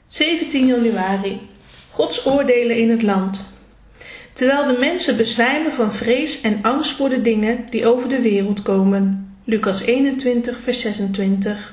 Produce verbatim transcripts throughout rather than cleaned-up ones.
zeventien januari. Gods oordelen in het land. Terwijl de mensen bezwijmen van vrees en angst voor de dingen die over de wereld komen. Lucas eenentwintig, vers zesentwintig.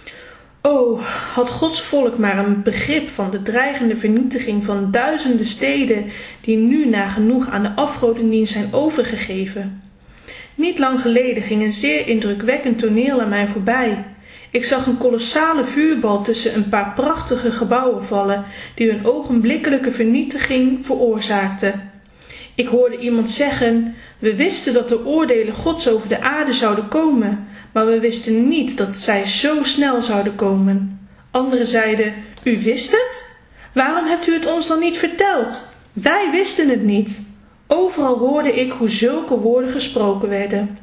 O, had Gods volk maar een begrip van de dreigende vernietiging van duizenden steden die nu nagenoeg aan de afgodendienst zijn overgegeven. Niet lang geleden ging een zeer indrukwekkend toneel aan mij voorbij. Ik zag een kolossale vuurbal tussen een paar prachtige gebouwen vallen, die een ogenblikkelijke vernietiging veroorzaakten. Ik hoorde iemand zeggen: we wisten dat de oordelen Gods over de aarde zouden komen, maar we wisten niet dat zij zo snel zouden komen. Anderen zeiden: u wist het? Waarom hebt u het ons dan niet verteld? Wij wisten het niet. Overal hoorde ik hoe zulke woorden gesproken werden.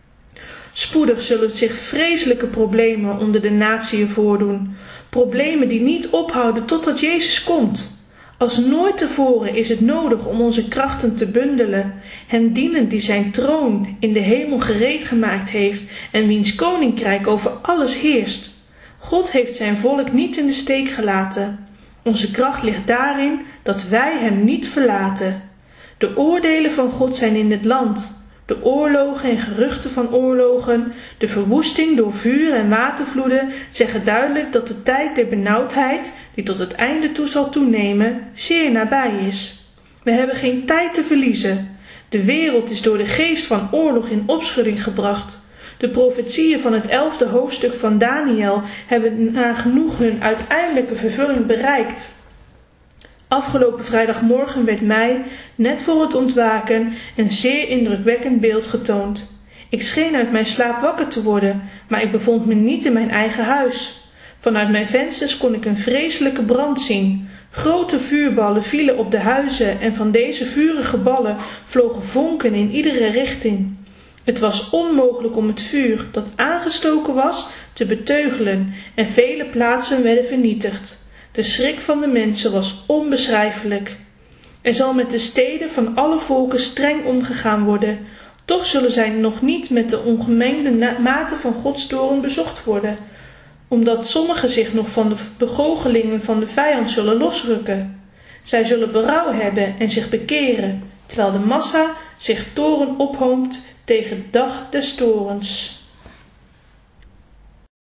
Spoedig zullen zich vreselijke problemen onder de natieën voordoen. Problemen die niet ophouden totdat Jezus komt. Als nooit tevoren is het nodig om onze krachten te bundelen, hem dienen die zijn troon in de hemel gereed gemaakt heeft en wiens koninkrijk over alles heerst. God heeft zijn volk niet in de steek gelaten. Onze kracht ligt daarin dat wij hem niet verlaten. De oordelen van God zijn in het land. De oorlogen en geruchten van oorlogen, de verwoesting door vuur en watervloeden zeggen duidelijk dat de tijd der benauwdheid, die tot het einde toe zal toenemen, zeer nabij is. We hebben geen tijd te verliezen. De wereld is door de geest van oorlog in opschudding gebracht. De profetieën van het elfde hoofdstuk van Daniel hebben nagenoeg hun uiteindelijke vervulling bereikt. Afgelopen vrijdagmorgen werd mij, net voor het ontwaken, een zeer indrukwekkend beeld getoond. Ik scheen uit mijn slaap wakker te worden, maar ik bevond me niet in mijn eigen huis. Vanuit mijn vensters kon ik een vreselijke brand zien. Grote vuurballen vielen op de huizen en van deze vurige ballen vlogen vonken in iedere richting. Het was onmogelijk om het vuur, dat aangestoken was, te beteugelen en vele plaatsen werden vernietigd. De schrik van de mensen was onbeschrijfelijk. Er zal met de steden van alle volken streng omgegaan worden, toch zullen zij nog niet met de ongemengde mate van Gods toorn bezocht worden, omdat sommigen zich nog van de begoochelingen van de vijand zullen losrukken. Zij zullen berouw hebben en zich bekeren, terwijl de massa zich toorn ophoopt tegen de dag des toorns.